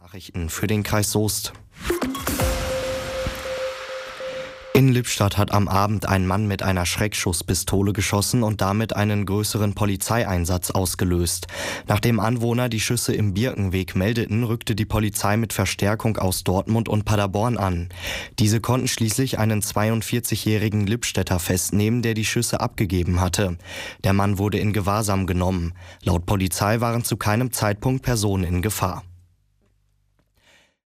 Nachrichten für den Kreis Soest. In Lippstadt hat am Abend ein Mann mit einer Schreckschusspistole geschossen und damit einen größeren Polizeieinsatz ausgelöst. Nachdem Anwohner die Schüsse im Birkenweg meldeten, rückte die Polizei mit Verstärkung aus Dortmund und Paderborn an. Diese konnten schließlich einen 42-jährigen Lippstädter festnehmen, der die Schüsse abgegeben hatte. Der Mann wurde in Gewahrsam genommen. Laut Polizei waren zu keinem Zeitpunkt Personen in Gefahr.